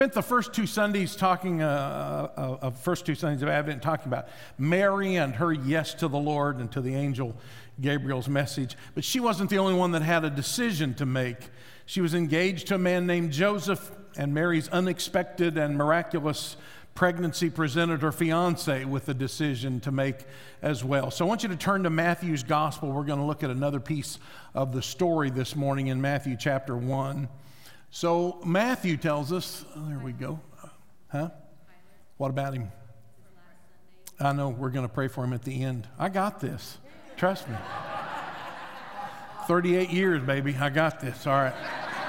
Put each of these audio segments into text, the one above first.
Spent the first two Sundays of Advent talking about Mary and her yes to the Lord and to the angel Gabriel's message. But she wasn't the only one that had a decision to make. She was engaged to a man named Joseph, and Mary's unexpected and miraculous pregnancy presented her fiance with a decision to make as well. So I want you to turn to Matthew's gospel. We're going to look at another piece of the story this morning in Matthew chapter 1. So Matthew tells us, there we go. What about him? I know, we're going to pray for him at the end. I got this. Trust me. 38 years, baby. I got this. All right.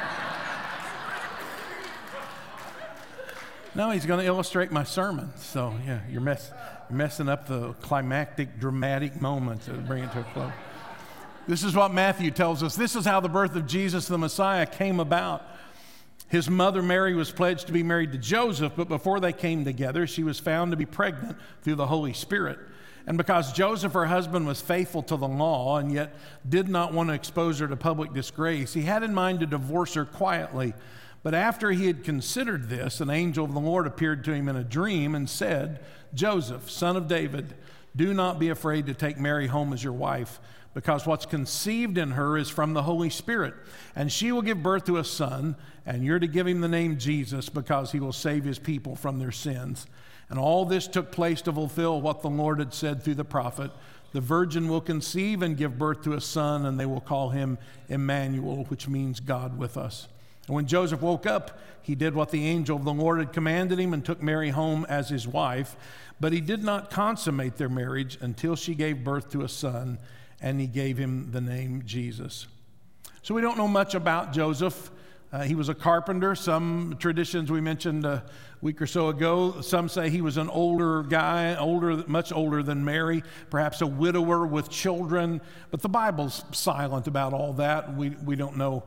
No, he's going to illustrate my sermon. So, yeah, you're messing up the climactic, dramatic moment to bring it to a close. This is what Matthew tells us. This is how the birth of Jesus the Messiah came about. His mother Mary was pledged to be married to Joseph, but before they came together, she was found to be pregnant through the Holy Spirit. And because Joseph, her husband, was faithful to the law and yet did not want to expose her to public disgrace, he had in mind to divorce her quietly. But after he had considered this, an angel of the Lord appeared to him in a dream and said, "Joseph, son of David, do not be afraid to take Mary home as your wife, because what's conceived in her is from the Holy Spirit. And she will give birth to a son, and you're to give him the name Jesus, because he will save his people from their sins." And all this took place to fulfill what the Lord had said through the prophet. The virgin will conceive and give birth to a son, and they will call him Emmanuel, which means God with us. And when Joseph woke up, he did what the angel of the Lord had commanded him and took Mary home as his wife. But he did not consummate their marriage until she gave birth to a son, and he gave him the name Jesus. So we don't know much about Joseph. He was a carpenter. Some traditions we mentioned a week or so ago, some say he was an older guy, much older than Mary, perhaps a widower with children. But the Bible's silent about all that. We don't know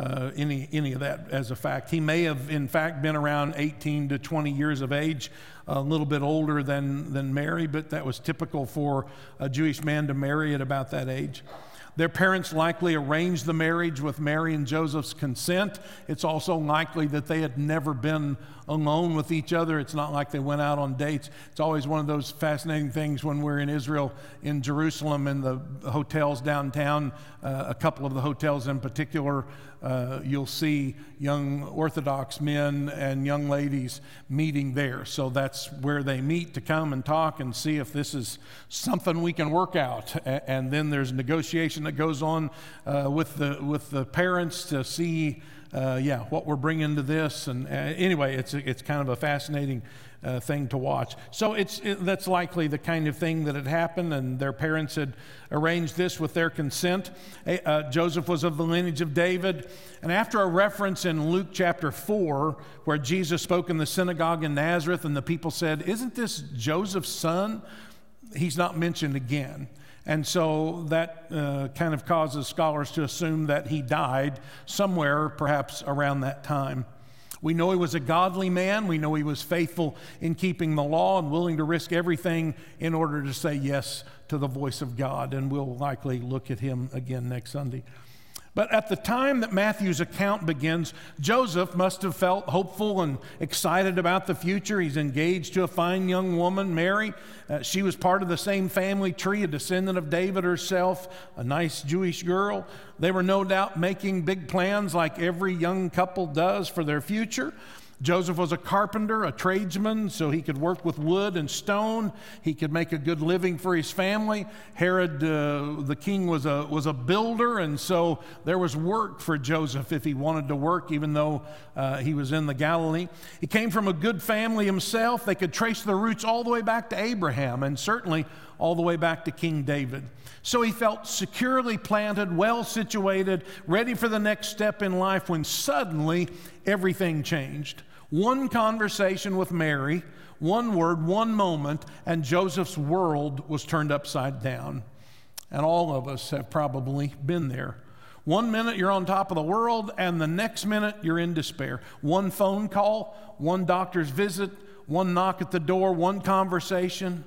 any of that as a fact. He may have, in fact, been around 18 to 20 years of age, a little bit older than Mary, but that was typical for a Jewish man to marry at about that age. Their parents likely arranged the marriage with Mary and Joseph's consent. It's also likely that they had never been alone with each other. It's not like they went out on dates. It's always one of those fascinating things when we're in Israel, in Jerusalem, in the hotels downtown, a couple of the hotels in particular, you'll see young Orthodox men and young ladies meeting there. So that's where they meet to come and talk and see if this is something we can work out. And then there's negotiation that goes on with the parents to see what we're bringing to this. And anyway, it's kind of a fascinating thing to watch. So that's likely the kind of thing that had happened, and their parents had arranged this with their consent. Joseph was of the lineage of David, and after a reference in Luke chapter 4, where Jesus spoke in the synagogue in Nazareth, and the people said, "Isn't this Joseph's son?" He's not mentioned again. And so that kind of causes scholars to assume that he died somewhere, perhaps around that time. We know he was a godly man. We know he was faithful in keeping the law and willing to risk everything in order to say yes to the voice of God. And we'll likely look at him again next Sunday. But at the time that Matthew's account begins, Joseph must have felt hopeful and excited about the future. He's engaged to a fine young woman, Mary. She was part of the same family tree, a descendant of David herself, a nice Jewish girl. They were no doubt making big plans like every young couple does for their future. Joseph was a carpenter, a tradesman, so he could work with wood and stone. He could make a good living for his family. Herod, the king, was a builder, and so there was work for Joseph if he wanted to work, even though he was in the Galilee. He came from a good family himself. They could trace the roots all the way back to Abraham, and certainly all the way back to King David. So he felt securely planted, well situated, ready for the next step in life, when suddenly everything changed. One conversation with Mary, one word, one moment, and Joseph's world was turned upside down. And all of us have probably been there. One minute you're on top of the world, and the next minute you're in despair. One phone call, one doctor's visit, one knock at the door, one conversation.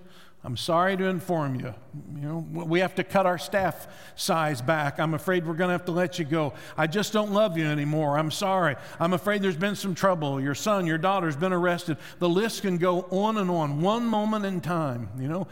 I'm sorry to inform you. We have to cut our staff size back. I'm afraid we're going to have to let you go. I just don't love you anymore. I'm sorry. I'm afraid there's been some trouble. Your son, your daughter's been arrested. The list can go on and on. One moment in time.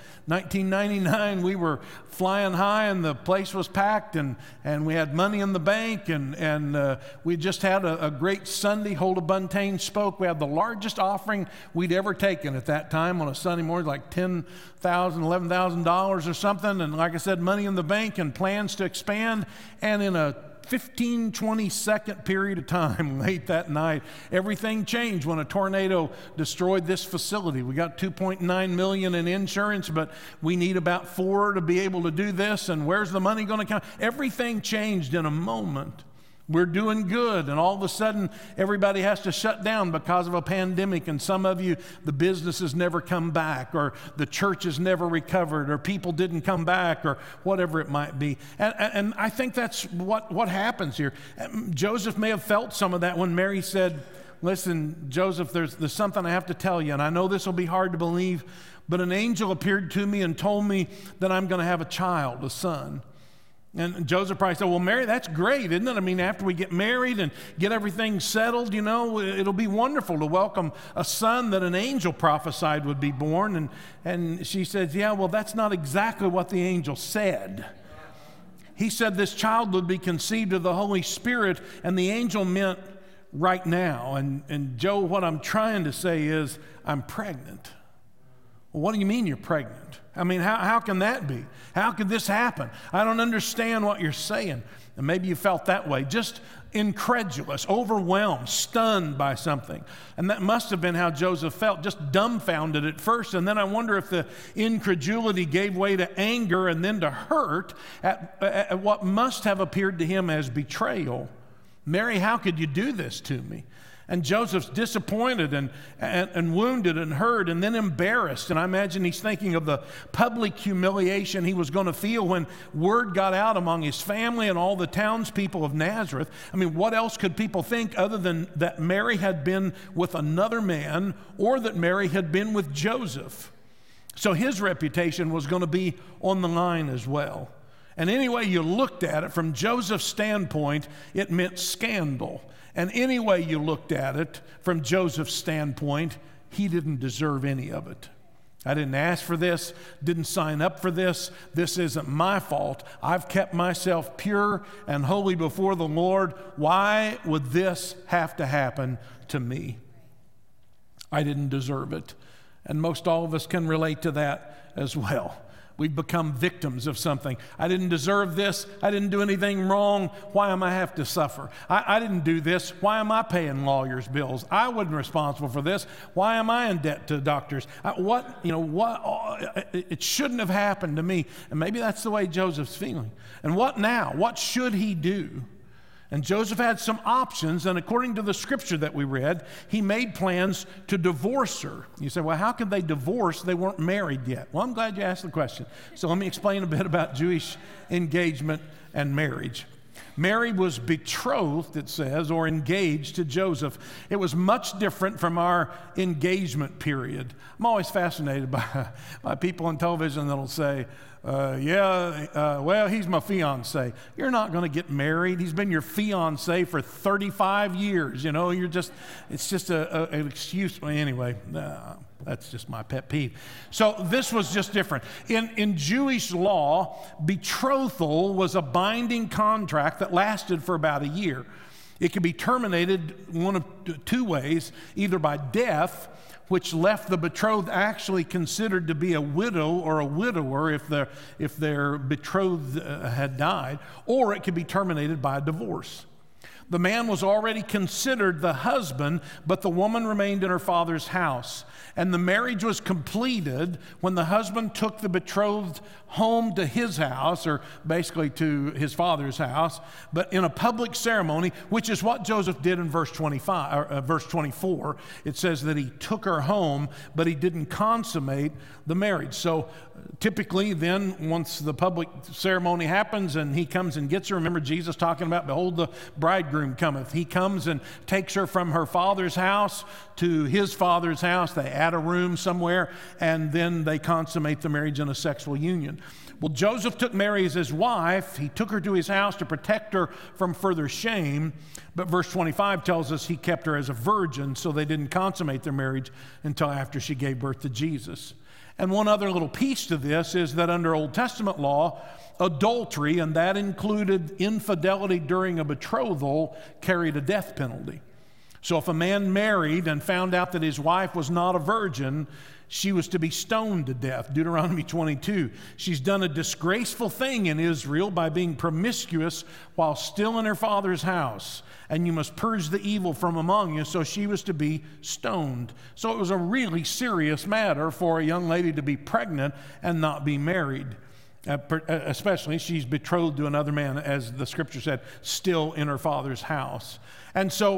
1999, we were flying high and the place was packed and we had money in the bank and we just had a great Sunday. Huldah Buntain spoke. We had the largest offering we'd ever taken at that time on a Sunday morning, like $10,000, $11,000 or something. And like I said, money in the bank and plans to expand. And in a 15, 20-second period of time late that night, everything changed when a tornado destroyed this facility. We got $2.9 million in insurance, but we need about $4 million to be able to do this. And where's the money going to come? Everything changed in a moment. We're doing good, and all of a sudden, everybody has to shut down because of a pandemic, and some of you, the business has never come back, or the church has never recovered, or people didn't come back, or whatever it might be. And I think that's what happens here. Joseph may have felt some of that when Mary said, listen, Joseph, there's something I have to tell you, and I know this will be hard to believe, but an angel appeared to me and told me that I'm going to have a child, a son. And Joseph probably said, well, Mary, that's great, isn't it? I mean, after we get married and get everything settled, it'll be wonderful to welcome a son that an angel prophesied would be born. And she says, yeah, well, that's not exactly what the angel said. He said this child would be conceived of the Holy Spirit, and the angel meant right now. And Joe, what I'm trying to say is, I'm pregnant. Well, what do you mean you're pregnant? I mean, how can that be? How could this happen? I don't understand what you're saying. And maybe you felt that way, just incredulous, overwhelmed, stunned by something. And that must have been how Joseph felt, just dumbfounded at first. And then I wonder if the incredulity gave way to anger and then to hurt at what must have appeared to him as betrayal. Mary, how could you do this to me? And Joseph's disappointed and wounded and hurt and then embarrassed. And I imagine he's thinking of the public humiliation he was going to feel when word got out among his family and all the townspeople of Nazareth. I mean, what else could people think other than that Mary had been with another man or that Mary had been with Joseph? So his reputation was going to be on the line as well. And any way you looked at it, from Joseph's standpoint, it meant scandal. And any way you looked at it, from Joseph's standpoint, he didn't deserve any of it. I didn't ask for this, didn't sign up for this. This isn't my fault. I've kept myself pure and holy before the Lord. Why would this have to happen to me? I didn't deserve it. And most all of us can relate to that as well. We've become victims of something. I didn't deserve this. I didn't do anything wrong. Why am I have to suffer? I didn't do this. Why am I paying lawyers' bills? I wasn't responsible for this. Why am I in debt to doctors? It shouldn't have happened to me. And maybe that's the way Joseph's feeling. And what now? What should he do? And Joseph had some options, and according to the scripture that we read, he made plans to divorce her. You say, well, how could they divorce? They weren't married yet. Well, I'm glad you asked the question. So let me explain a bit about Jewish engagement and marriage. Mary was betrothed, it says, or engaged to Joseph. It was much different from our engagement period. I'm always fascinated by people on television that'll say, well, he's my fiance. You're not going to get married. He's been your fiance for 35 years. It's just an excuse. Anyway, that's just my pet peeve. So this was just different. In Jewish law, betrothal was a binding contract that lasted for about a year. It could be terminated one of two ways, either by death, which left the betrothed actually considered to be a widow or a widower if their betrothed had died, or it could be terminated by a divorce. The man was already considered the husband, but the woman remained in her father's house. And the marriage was completed when the husband took the betrothed home to his house, or basically to his father's house, but in a public ceremony, which is what Joseph did in verse 24. It says that he took her home, but he didn't consummate the marriage. So typically then, once the public ceremony happens and he comes and gets her, remember Jesus talking about, behold, the bridegroom bridegroom cometh. He comes and takes her from her father's house to his father's house. They add a room somewhere, and then they consummate the marriage in a sexual union. Well, Joseph took Mary as his wife. He took her to his house to protect her from further shame. But verse 25 tells us he kept her as a virgin, so they didn't consummate their marriage until after she gave birth to Jesus. And one other little piece to this is that under Old Testament law, adultery, and that included infidelity during a betrothal, carried a death penalty. So if a man married and found out that his wife was not a virgin, she was to be stoned to death. Deuteronomy 22. She's done a disgraceful thing in Israel by being promiscuous while still in her father's house. And you must purge the evil from among you. So she was to be stoned. So it was a really serious matter for a young lady to be pregnant and not be married. Especially she's betrothed to another man, as the scripture said, still in her father's house. And so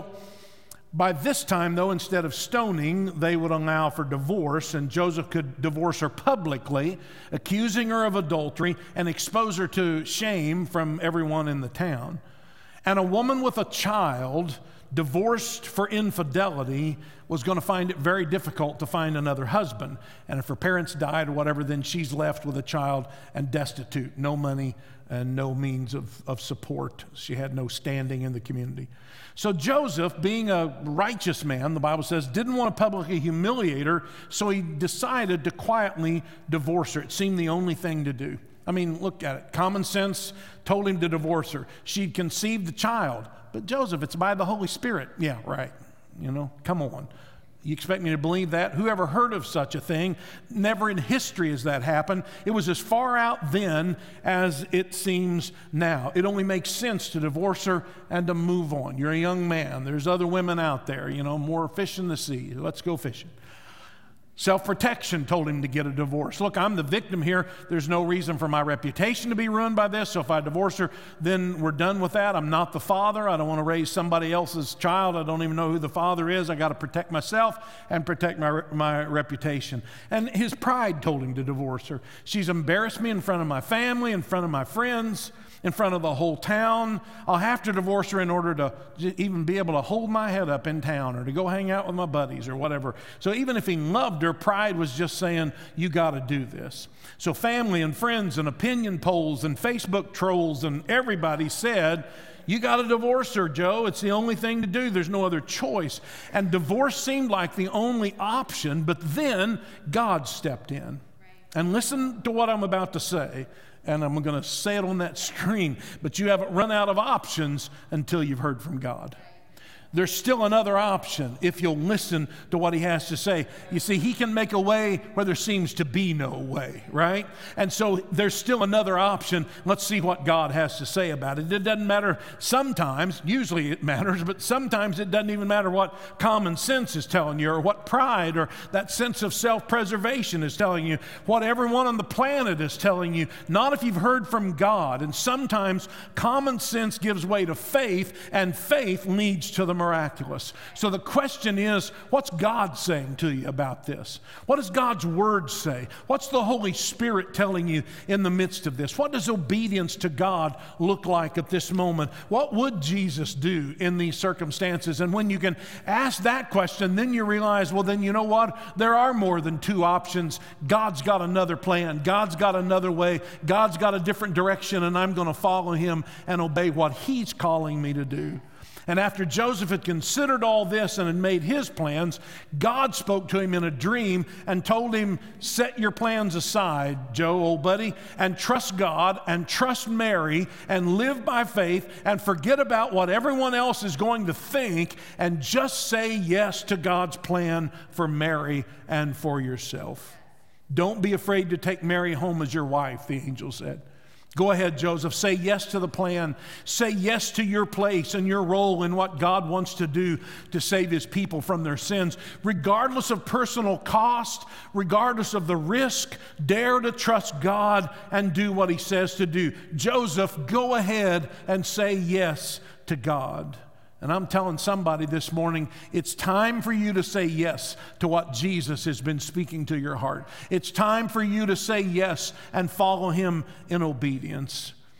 by this time, though, instead of stoning, they would allow for divorce, and Joseph could divorce her publicly, accusing her of adultery and expose her to shame from everyone in the town. And a woman with a child divorced for infidelity was going to find it very difficult to find another husband. And if her parents died or whatever, then she's left with a child and destitute, no money and no means of support. She had no standing in the community. So Joseph, being a righteous man, the Bible says, didn't want to publicly humiliate her, so he decided to quietly divorce her. It seemed the only thing to do. I mean, look at it. Common sense told him to divorce her. She'd conceived a child. But Joseph, it's by the Holy Spirit. Yeah, right. Come on. You expect me to believe that? Whoever heard of such a thing? Never in history has that happened. It was as far out then as it seems now. It only makes sense to divorce her and to move on. You're a young man. There's other women out there, more fish in the sea. Let's go fishing. Self-protection told him to get a divorce. Look, I'm the victim here. There's no reason for my reputation to be ruined by this. So if I divorce her, then we're done with that. I'm not the father. I don't want to raise somebody else's child. I don't even know who the father is. I got to protect myself and protect my reputation. And his pride told him to divorce her. She's embarrassed me in front of my family, in front of my friends, in front of the whole town. I'll have to divorce her in order to even be able to hold my head up in town or to go hang out with my buddies or whatever. So even if he loved her, pride was just saying, you got to do this. So family and friends and opinion polls and Facebook trolls and everybody said, you got to divorce her, Joe. It's the only thing to do. There's no other choice. And divorce seemed like the only option, but then God stepped in. And listen to what I'm about to say. And I'm going to say it on that screen, but you haven't run out of options until you've heard from God. There's still another option if you'll listen to what he has to say. You see, he can make a way where there seems to be no way, right? And so there's still another option. Let's see what God has to say about it. It doesn't matter sometimes, usually it matters, but sometimes it doesn't even matter what common sense is telling you or what pride or that sense of self-preservation is telling you, what everyone on the planet is telling you, not if you've heard from God. And sometimes common sense gives way to faith, and faith leads to the miraculous. So the question is, what's God saying to you about this? What does God's word say? What's the Holy Spirit telling you in the midst of this? What does obedience to God look like at this moment? What would Jesus do in these circumstances? And when you can ask that question, then you realize, well, then you know what? There are more than two options. God's got another plan. God's got another way. God's got a different direction, and I'm going to follow him and obey what he's calling me to do. And after Joseph had considered all this and had made his plans, God spoke to him in a dream and told him, set your plans aside, Joe, old buddy, and trust God and trust Mary and live by faith and forget about what everyone else is going to think and just say yes to God's plan for Mary and for yourself. Don't be afraid to take Mary home as your wife, the angel said. Go ahead, Joseph. Say yes to the plan. Say yes to your place and your role in what God wants to do to save his people from their sins. Regardless of personal cost, regardless of the risk, dare to trust God and do what he says to do. Joseph, go ahead and say yes to God. And I'm telling somebody this morning, it's time for you to say yes to what Jesus has been speaking to your heart. It's time for you to say yes and follow him in obedience.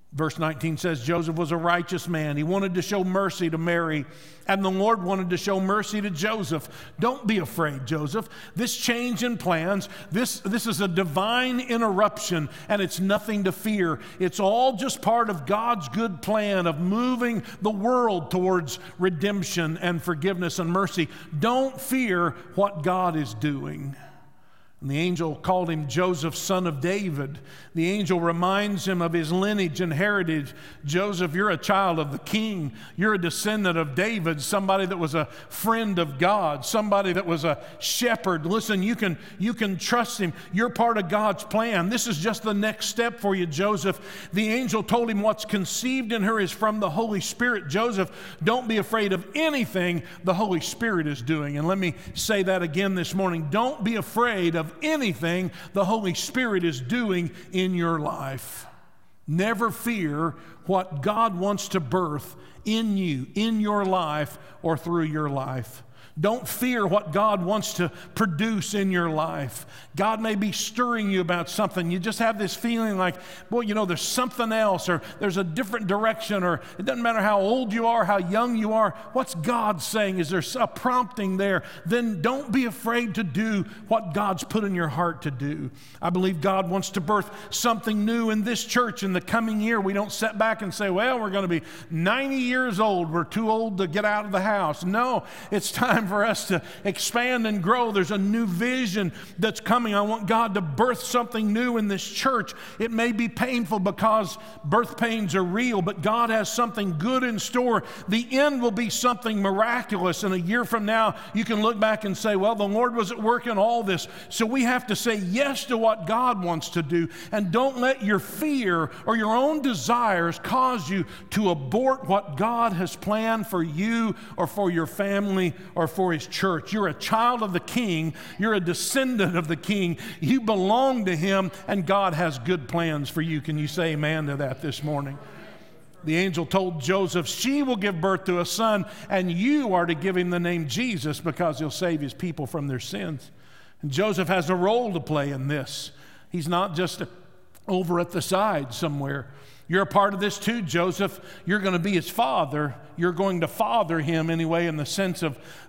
Verse 19 says Joseph was a righteous man. He wanted to show mercy to Mary, and the Lord wanted to show mercy to Joseph. Don't be afraid, Joseph. This change in plans, this is a divine interruption, and it's nothing to fear. It's all just part of God's good plan of moving the world towards redemption and forgiveness and mercy. Don't fear what God is doing. And the angel called him Joseph, son of David. The angel reminds him of his lineage and heritage. Joseph, you're a child of the king. You're a descendant of David, somebody that was a friend of God, somebody that was a shepherd. Listen, you can trust him. You're part of God's plan. This is just the next step for you, Joseph. The angel told him what's conceived in her is from the Holy Spirit. Joseph, don't be afraid of anything the Holy Spirit is doing. And let me say that again this morning. Don't be afraid of anything the Holy Spirit is doing in your life. Never fear what God wants to birth in you, in your life, or through your life. Don't fear what God wants to produce in your life. God may be stirring you about something. You just have this feeling like, boy, there's something else, or there's a different direction, or it doesn't matter how old you are, how young you are. What's God saying? Is there a prompting there? Then don't be afraid to do what God's put in your heart to do. I believe God wants to birth something new in this church in the coming year. We don't sit back and say, well, we're going to be 90 years old. We're too old to get out of the house. No, it's time for us to expand and grow. There's a new vision that's coming. I want God to birth something new in this church. It may be painful because birth pains are real, but God has something good in store. The end will be something miraculous, and a year from now, you can look back and say, well, the Lord was at work in all this. So we have to say yes to what God wants to do, and don't let your fear or your own desires cause you to abort what God has planned for you or for your family or for His church. You're a child of the King. You're a descendant of the King. You belong to Him, and God has good plans for you. Can you say amen to that this morning? The angel told Joseph, she will give birth to a son, and you are to give him the name Jesus because he'll save his people from their sins. And Joseph has a role to play in this. He's not just over at the side somewhere. You're a part of this too, Joseph. You're going to be his father. You're going to father him anyway in the sense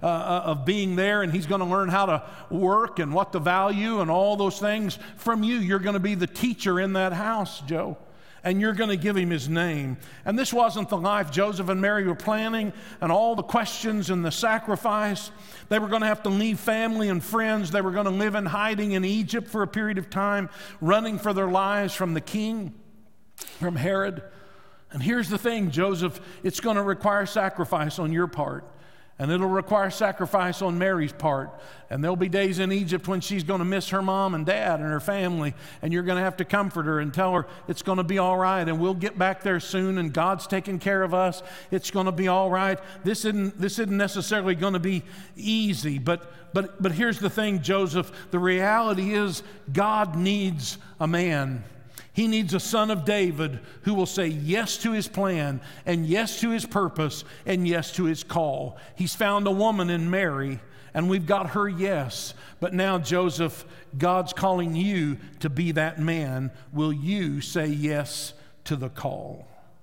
of being there, and he's going to learn how to work and what to value and all those things from you. You're going to be the teacher in that house, Joe, and you're going to give him his name. And this wasn't the life Joseph and Mary were planning, and all the questions and the sacrifice. They were going to have to leave family and friends. They were going to live in hiding in Egypt for a period of time, running for their lives from the king, from Herod. And here's the thing, Joseph, it's going to require sacrifice on your part, and it'll require sacrifice on Mary's part. And there'll be days in Egypt when she's going to miss her mom and dad and her family, and you're going to have to comfort her and tell her it's going to be all right, and we'll get back there soon, and God's taking care of us. It's going to be all right. This isn't necessarily going to be easy, but here's the thing, Joseph, the reality is God needs a man. He needs a son of David who will say yes to his plan and yes to his purpose and yes to his call. He's found a woman in Mary, and we've got her yes. But now, Joseph, God's calling you to be that man. Will you say yes to the call?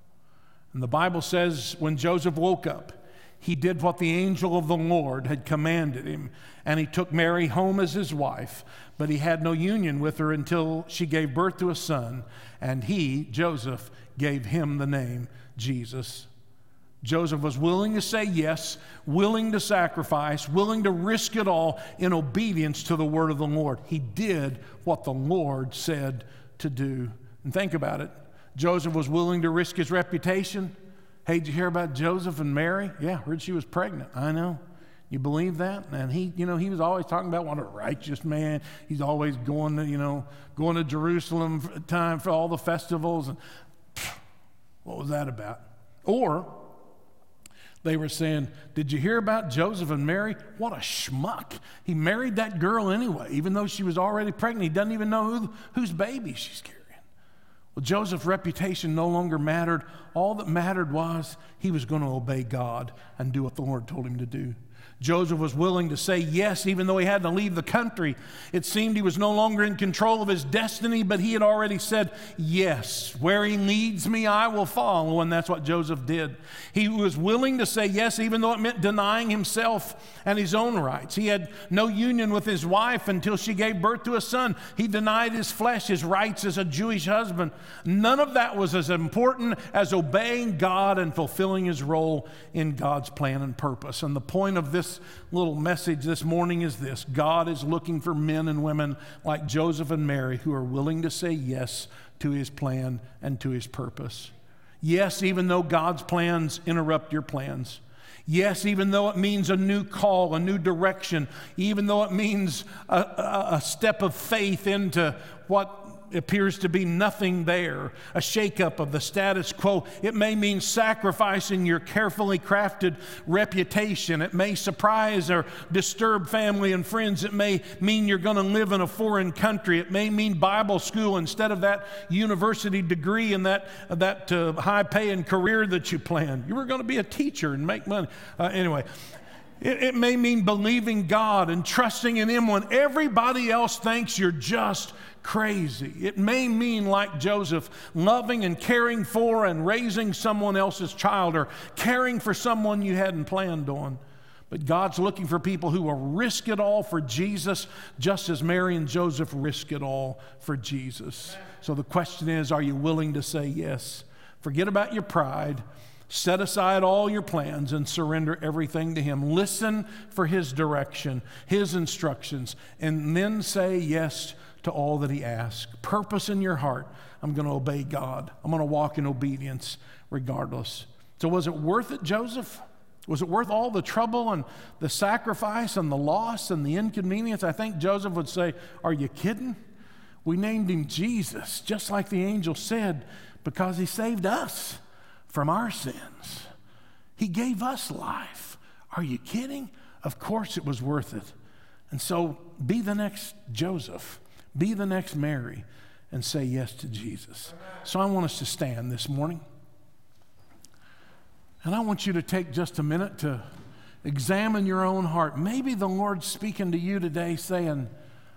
And the Bible says when Joseph woke up, he did what the angel of the Lord had commanded him, and he took Mary home as his wife, but he had no union with her until she gave birth to a son, and he, Joseph, gave him the name Jesus. Joseph was willing to say yes, willing to sacrifice, willing to risk it all in obedience to the word of the Lord. He did what the Lord said to do. And think about it. Joseph was willing to risk his reputation. Hey, did you hear about Joseph and Mary? Yeah, heard she was pregnant. I know. You believe that? And he was always talking about what a righteous man. He's always going to Jerusalem for time for all the festivals. And what was that about? Or they were saying, did you hear about Joseph and Mary? What a schmuck. He married that girl anyway, even though she was already pregnant. He doesn't even know whose baby she's carrying. Well, Joseph's reputation no longer mattered. All that mattered was he was going to obey God and do what the Lord told him to do. Joseph was willing to say yes, even though he had to leave the country. It seemed he was no longer in control of his destiny, but he had already said, yes, where he leads me, I will follow. And that's what Joseph did. He was willing to say yes, even though it meant denying himself and his own rights. He had no union with his wife until she gave birth to a son. He denied his flesh, his rights as a Jewish husband. None of that was as important as obeying God and fulfilling his role in God's plan and purpose. And the point of this little message this morning is this: God is looking for men and women like Joseph and Mary who are willing to say yes to his plan and to his purpose. Yes, even though God's plans interrupt your plans. Yes, even though it means a new call, a new direction, even though it means a step of faith into what appears to be nothing there, a shakeup of the status quo. It may mean sacrificing your carefully crafted reputation. It may surprise or disturb family and friends. It may mean you're going to live in a foreign country. It may mean Bible school instead of that university degree and that high-paying career that you planned. You were going to be a teacher and make money. Anyway. It may mean believing God and trusting in Him when everybody else thinks you're just crazy. It may mean, like Joseph, loving and caring for and raising someone else's child or caring for someone you hadn't planned on. But God's looking for people who will risk it all for Jesus, just as Mary and Joseph risk it all for Jesus. So the question is, are you willing to say yes? Forget about your pride. Set aside all your plans and surrender everything to Him. Listen for His direction, His instructions, and then say yes to all that He asks. Purpose in your heart: I'm going to obey God. I'm going to walk in obedience regardless. So was it worth it, Joseph? Was it worth all the trouble and the sacrifice and the loss and the inconvenience? I think Joseph would say, are you kidding? We named him Jesus, just like the angel said, because he saved us from our sins. He gave us life. Are you kidding? Of course it was worth it. And so be the next Joseph. Be the next Mary and say yes to Jesus. So I want us to stand this morning. And I want you to take just a minute to examine your own heart. Maybe the Lord's speaking to you today saying,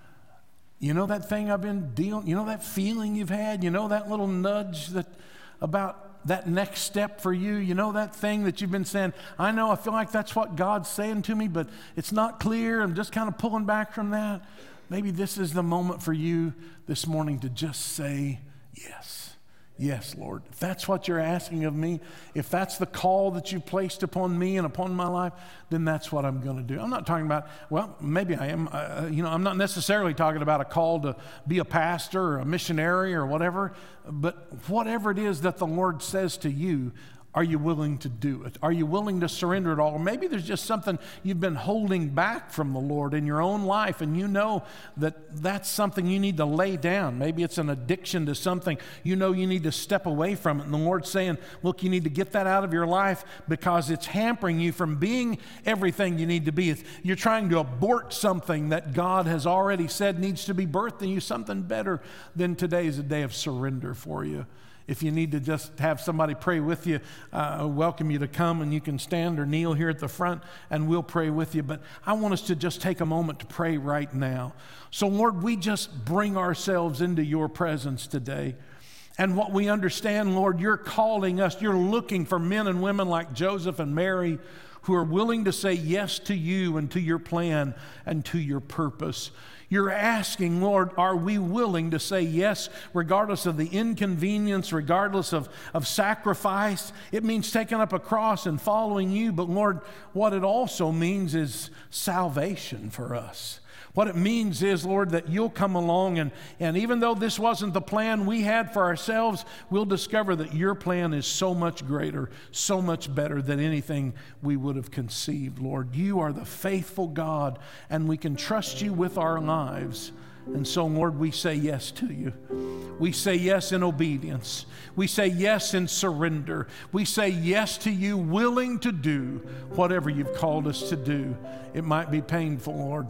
you know that thing I've been dealing, you know that feeling you've had, you know that little nudge that about that next step for you, you know that thing that you've been saying, I know, I feel like that's what God's saying to me, but it's not clear. I'm just kind of pulling back from that. Maybe this is the moment for you this morning to just say yes. Yes, Lord. If that's what you're asking of me, if that's the call that you placed upon me and upon my life, then that's what I'm going to do. I'm not talking about, well, maybe I am. I'm not necessarily talking about a call to be a pastor or a missionary or whatever, but whatever it is that the Lord says to you, are you willing to do it? Are you willing to surrender it all? Or maybe there's just something you've been holding back from the Lord in your own life, and you know that that's something you need to lay down. Maybe it's an addiction to something. You know you need to step away from it. And the Lord's saying, look, you need to get that out of your life because it's hampering you from being everything you need to be. You're trying to abort something that God has already said needs to be birthed in you, something better than today is a day of surrender for you. If you need to just have somebody pray with you, I welcome you to come, and you can stand or kneel here at the front and we'll pray with you. But I want us to just take a moment to pray right now. So Lord, we just bring ourselves into your presence today. And what we understand, Lord, you're calling us, you're looking for men and women like Joseph and Mary who are willing to say yes to you and to your plan and to your purpose. You're asking, Lord, are we willing to say yes regardless of the inconvenience, regardless of sacrifice? It means taking up a cross and following you, but Lord, what it also means is salvation for us. What it means is, Lord, that you'll come along and even though this wasn't the plan we had for ourselves, we'll discover that your plan is so much greater, so much better than anything we would have conceived, Lord. You are the faithful God, and we can trust you with our lives. And so, Lord, we say yes to you. We say yes in obedience. We say yes in surrender. We say yes to you, willing to do whatever you've called us to do. It might be painful, Lord.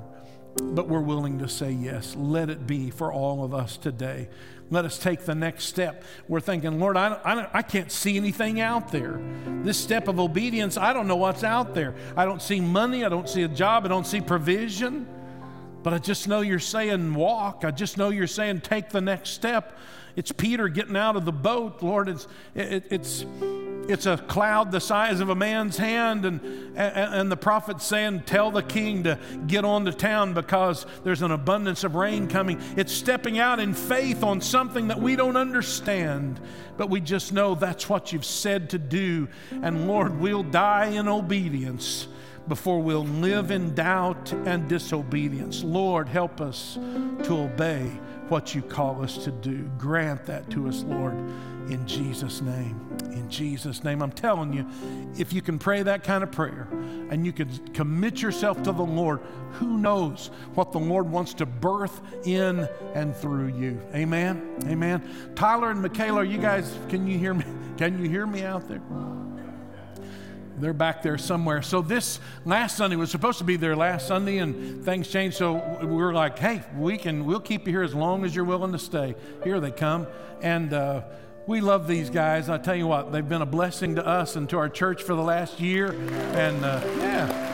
but we're willing to say yes. Let it be for all of us today. Let us take the next step. We're thinking, Lord, I can't see anything out there. This step of obedience, I don't know what's out there. I don't see money. I don't see a job. I don't see provision. But I just know you're saying walk. I just know you're saying take the next step. It's Peter getting out of the boat. Lord, it's a cloud the size of a man's hand, and the prophet's saying, tell the king to get on to town because there's an abundance of rain coming. It's stepping out in faith on something that we don't understand, but we just know that's what you've said to do. And Lord, we'll die in obedience before we'll live in doubt and disobedience. Lord, help us to obey what you call us to do. Grant that to us, Lord, in Jesus' name. In Jesus' name. I'm telling you, if you can pray that kind of prayer and you can commit yourself to the Lord, who knows what the Lord wants to birth in and through you. Amen? Amen. Tyler and Michaela, you guys, can you hear me? Can you hear me out there? They're back there somewhere. So this last Sunday was supposed to be their last Sunday, and things changed. So we were like, hey, we'll keep you here as long as you're willing to stay. Here they come. And we love these guys. I tell you what, they've been a blessing to us and to our church for the last year. And yeah.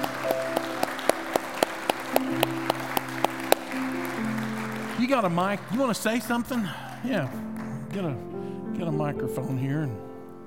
You got a mic? You want to say something? Yeah. Get a microphone here. And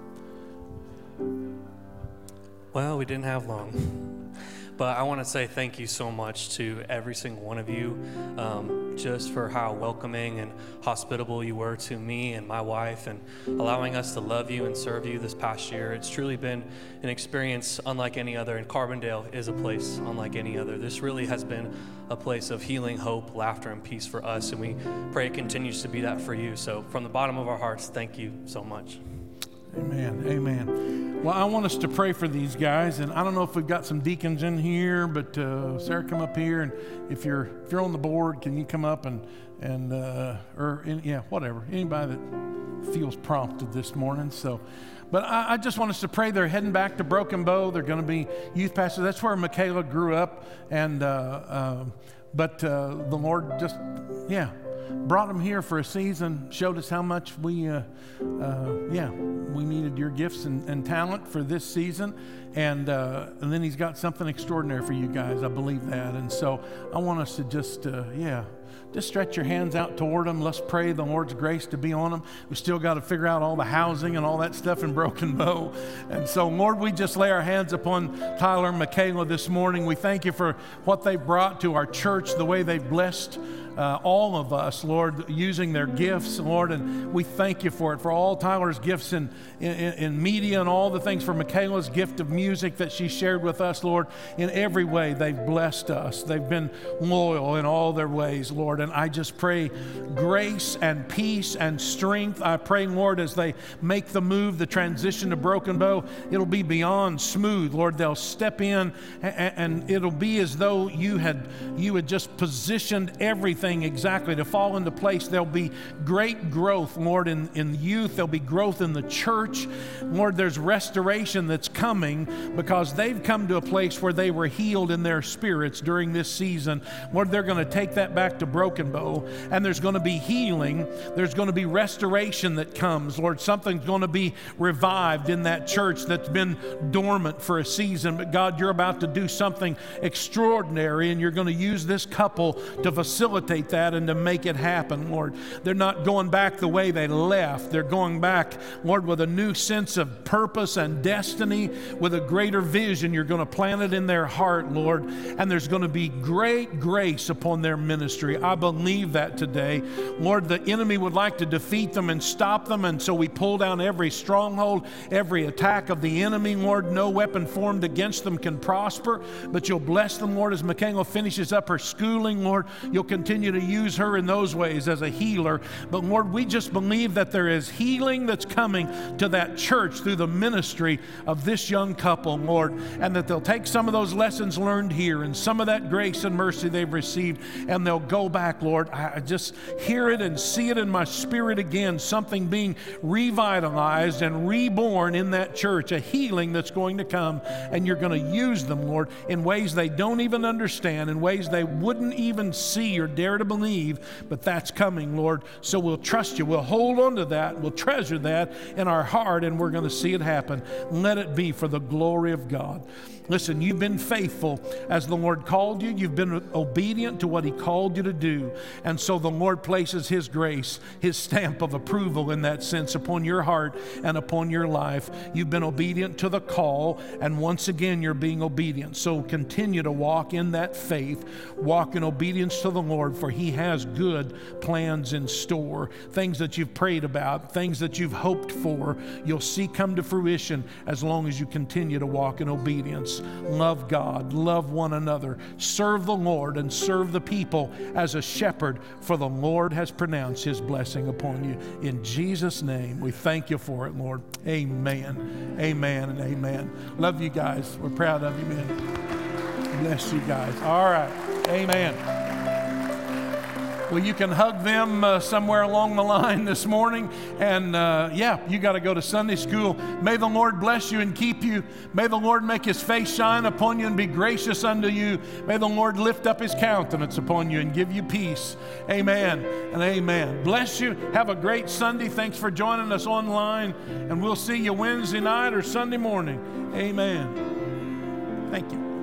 well, we didn't have long, but I want to say thank you so much to every single one of you, just for how welcoming and hospitable you were to me and my wife, and allowing us to love you and serve you this past year. It's truly been an experience unlike any other, and Carbondale is a place unlike any other. This really has been a place of healing, hope, laughter, and peace for us, and we pray it continues to be that for you. So from the bottom of our hearts, thank you so much. Amen. Amen. Well, I want us to pray for these guys, and I don't know if we've got some deacons in here, but Sarah, come up here, and if you're on the board, can you come up whatever, anybody that feels prompted this morning. So, but I just want us to pray. They're heading back to Broken Bow. They're going to be youth pastors. That's where Michaela grew up, and but the Lord just brought them here for a season, showed us how much we needed your gifts and talent for this season. And then he's got something extraordinary for you guys. I believe that. And so I want us to just stretch your hands out toward them. Let's pray the Lord's grace to be on them. We still got to figure out all the housing and all that stuff in Broken Bow. And so, Lord, we just lay our hands upon Tyler and Michaela this morning. We thank you for what they brought to our church, the way they've blessed all of us, Lord, using their gifts, Lord, and we thank you for it, for all Tyler's gifts in media and all the things, for Michaela's gift of music that she shared with us, Lord. In every way, they've blessed us. They've been loyal in all their ways, Lord, and I just pray grace and peace and strength. I pray, Lord, as they make the move, the transition to Broken Bow, it'll be beyond smooth, Lord. They'll step in and it'll be as though you had just positioned everything exactly to fall into place. There'll be great growth, Lord, in youth. There'll be growth in the church. Lord, there's restoration that's coming because they've come to a place where they were healed in their spirits during this season. Lord, they're going to take that back to Broken Bow, and there's going to be healing. There's going to be restoration that comes. Lord, something's going to be revived in that church that's been dormant for a season. But God, you're about to do something extraordinary, and you're going to use this couple to facilitate that and to make it happen, Lord. They're not going back the way they left. They're going back, Lord, with a new sense of purpose and destiny, with a greater vision. You're going to plant it in their heart, Lord, and there's going to be great grace upon their ministry. I believe that today. Lord, the enemy would like to defeat them and stop them, and so we pull down every stronghold, every attack of the enemy, Lord. No weapon formed against them can prosper, but you'll bless them, Lord, as Michaela finishes up her schooling, Lord. You'll continue to use her in those ways as a healer. But Lord, we just believe that there is healing that's coming to that church through the ministry of this young couple, Lord, and that they'll take some of those lessons learned here and some of that grace and mercy they've received, and they'll go go back, Lord, I just hear it and see it in my spirit again, something being revitalized and reborn in that church, a healing that's going to come, and you're going to use them, Lord, in ways they don't even understand, in ways they wouldn't even see or dare to believe, but that's coming, Lord. So we'll trust you. We'll hold on to that. We'll treasure that in our heart, and we're going to see it happen. Let it be for the glory of God. Listen, you've been faithful as the Lord called you. You've been obedient to what He called you to do. And so the Lord places His grace, His stamp of approval in that sense upon your heart and upon your life. You've been obedient to the call, and once again, you're being obedient. So continue to walk in that faith, walk in obedience to the Lord, for He has good plans in store. Things that you've prayed about, things that you've hoped for, you'll see come to fruition as long as you continue to walk in obedience. Love God, love one another, serve the Lord, and serve the people as a shepherd, for the Lord has pronounced His blessing upon you. In Jesus' name, we thank you for it, Lord. Amen, amen, and amen. Love you guys. We're proud of you, man. Bless you guys. All right, amen. Well, you can hug them somewhere along the line this morning. And you got to go to Sunday school. May the Lord bless you and keep you. May the Lord make His face shine upon you and be gracious unto you. May the Lord lift up His countenance upon you and give you peace. Amen and amen. Bless you. Have a great Sunday. Thanks for joining us online. And we'll see you Wednesday night or Sunday morning. Amen. Thank you.